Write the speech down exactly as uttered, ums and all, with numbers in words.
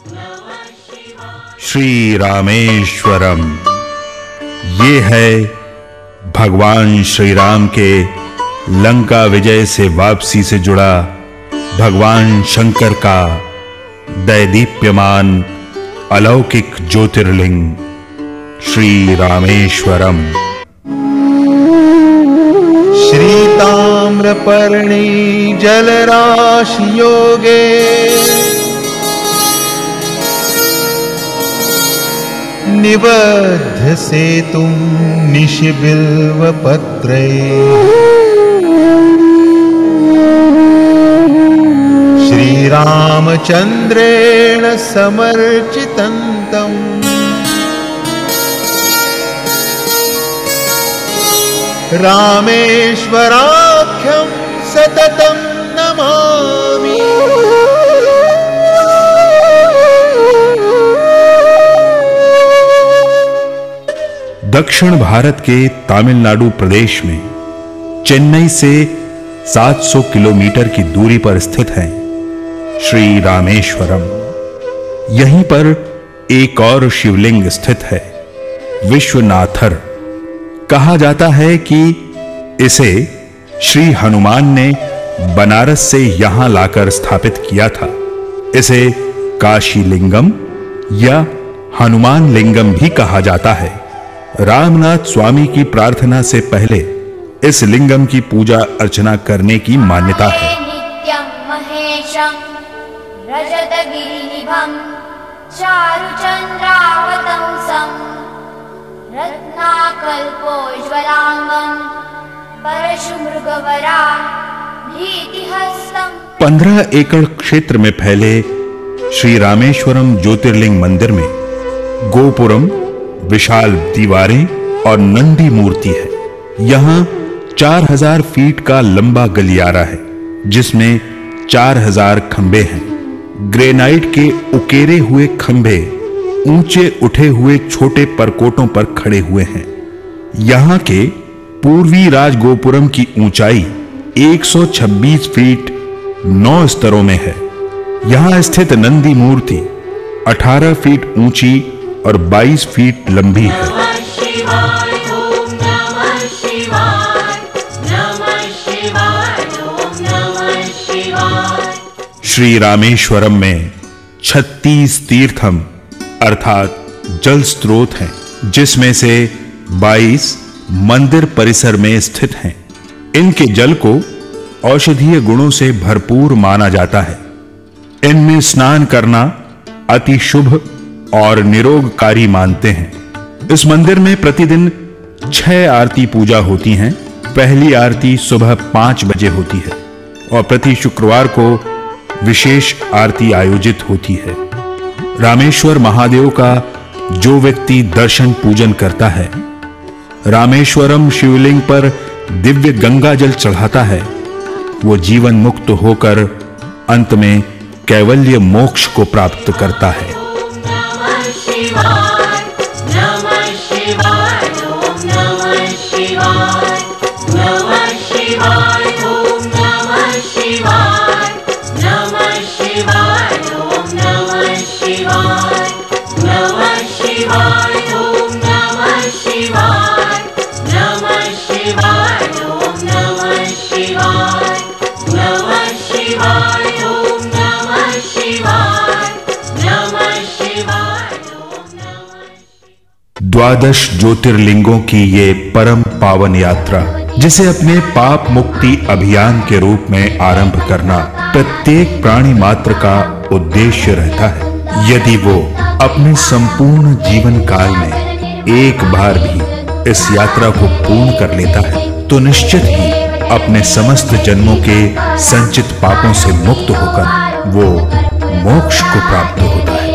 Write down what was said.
श्री रामेश्वरम। ये है भगवान श्री राम के लंका विजय से वापसी से जुड़ा भगवान शंकर का दैदीप्यमान अलौकिक ज्योतिर्लिंग श्री रामेश्वरम। श्रीताम्रपर्णी जलराशि योगे निबद्ध सेतुं निशिबिल्वपत्रै श्रीरामचन्द्रेण समर्चितन्तम् रामेश्वराख्यं सततं नमामि। दक्षिण भारत के तमिलनाडु प्रदेश में चेन्नई से सात सौ किलोमीटर की दूरी पर स्थित है श्री रामेश्वरम। यहीं पर एक और शिवलिंग स्थित है, विश्वनाथर। कहा जाता है कि इसे श्री हनुमान ने बनारस से यहां लाकर स्थापित किया था। इसे काशी लिंगम या हनुमान लिंगम भी कहा जाता है। रामनाथ स्वामी की प्रार्थना से पहले इस लिंगम की पूजा अर्चना करने की मान्यता है। नित्यं महेशं रजतगिरिनिभं चारुचन्द्रावतंसं रत्नाकल्पोज्ज्वलांगं परशुमृगवरा भीतिहस्तं। पंद्रह एकड़ क्षेत्र में फैले श्री रामेश्वरम ज्योतिर्लिंग मंदिर में गोपुरम, विशाल दीवारें और नंदी मूर्ति है। यहां चार हजार फीट का लंबा गलियारा है जिसमें चार हजार खंबे हैं। ग्रेनाइट के उकेरे हुए खंबे ऊंचे उठे हुए छोटे परकोटों पर खड़े हुए हैं। यहां के पूर्वी राजगोपुरम की ऊंचाई एक सौ छब्बीस फीट नौ स्तरों में है। यहां स्थित नंदी मूर्ति अठारह फीट ऊंची और बाईस फीट लंबी है। श्री रामेश्वरम में छत्तीस तीर्थम अर्थात जल स्रोत हैं, जिसमें से बाईस मंदिर परिसर में स्थित हैं। इनके जल को औषधीय गुणों से भरपूर माना जाता है। इनमें स्नान करना अति शुभ और निरोगकारी मानते हैं। इस मंदिर में प्रतिदिन छह आरती पूजा होती हैं। पहली आरती सुबह पांच बजे होती है और प्रति शुक्रवार को विशेष आरती आयोजित होती है। रामेश्वर महादेव का जो व्यक्ति दर्शन पूजन करता है, रामेश्वरम शिवलिंग पर दिव्य गंगा जल चढ़ाता है, वो जीवन मुक्त होकर अंत में कैवल्य मोक्ष को प्राप्त करता है। द्वादश ज्योतिर्लिंगों की ये परम पावन यात्रा, जिसे अपने पाप मुक्ति अभियान के रूप में आरंभ करना प्रत्येक प्राणी मात्र का उद्देश्य रहता है। यदि वो अपने संपूर्ण जीवन काल में एक बार भी इस यात्रा को पूर्ण कर लेता है तो निश्चित ही अपने समस्त जन्मों के संचित पापों से मुक्त होकर वो मोक्ष को प्राप्त होता है।